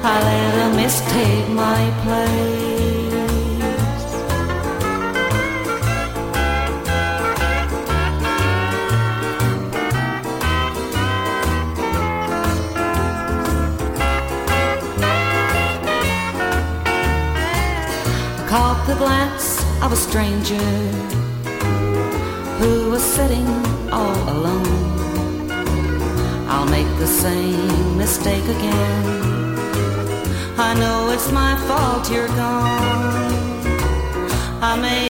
I let a mist take my place. I caught the glance of a stranger who was sitting all alone. I'll make the same mistake again. I know it's my fault you're gone. I may